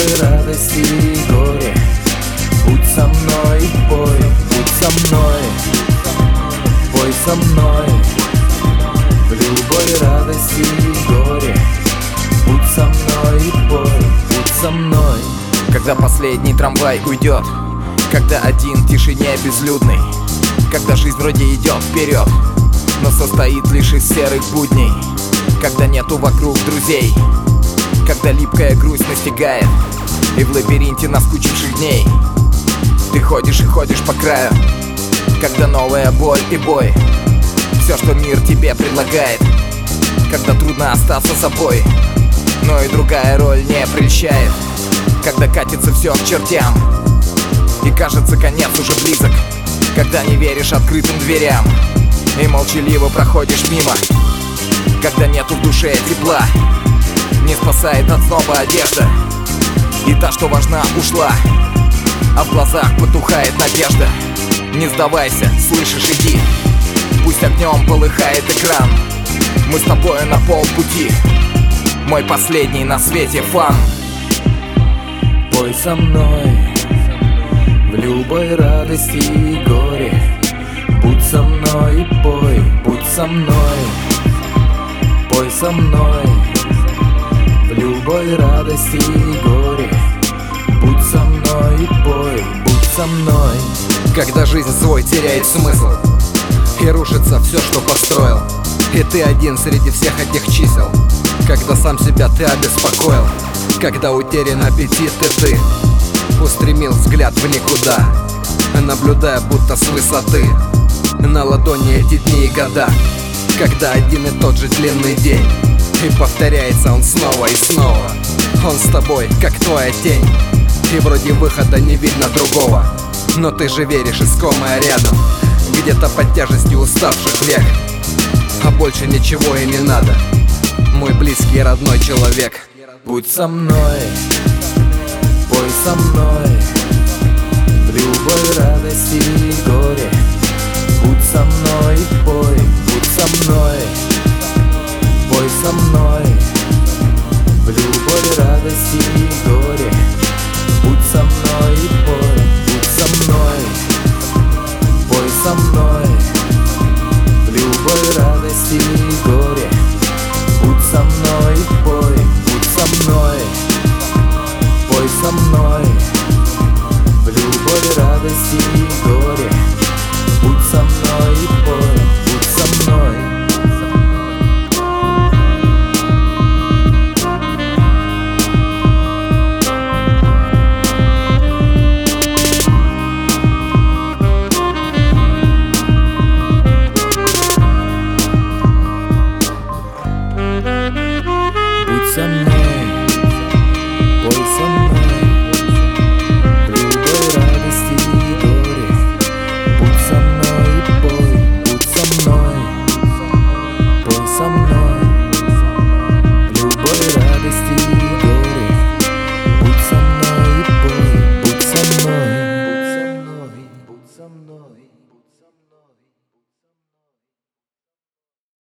радости и горе. Будь со мной и пой, будь со мной, пой со мной. В любой радости и горе. Будь со мной и пой, будь со мной. Когда последний трамвай уйдет, когда один в тишине безлюдный, когда жизнь вроде идет вперед, но состоит лишь из серых будней, когда нету вокруг друзей, когда липкая грусть настигает, и в лабиринте наскучивших дней ты ходишь и ходишь по краю, когда новая боль и бой, все, что мир тебе предлагает, когда трудно остаться собой, но и другая роль не прельщает, когда катится все к чертям и кажется конец уже близок, когда не веришь открытым дверям и молчаливо проходишь мимо, когда нету в душе тепла, не спасает от сноба одежда, и та, что важна, ушла, а в глазах потухает надежда. Не сдавайся, слышишь, иди, пусть огнем полыхает экран, мы с тобой на полпути, мой последний на свете фан. Пой со мной в любой радости и горе. Будь со мной и пой, будь со мной, пой со мной. В любой радости и горе. Будь со мной и пой, будь со мной. Когда жизнь свой теряет смысл и рушится все, что построил, и ты один среди всех этих чисел, когда сам себя ты обеспокоил, когда утерян аппетит и ты устремил взгляд в никуда, наблюдая будто с высоты на ладони эти дни и года, когда один и тот же длинный день, и повторяется он снова и снова. Он с тобой, как твоя тень, и вроде выхода не видно другого, но ты же веришь, искомая рядом, где-то под тяжестью уставших век, а больше ничего и не надо, мой близкий и родной человек. Будь со мной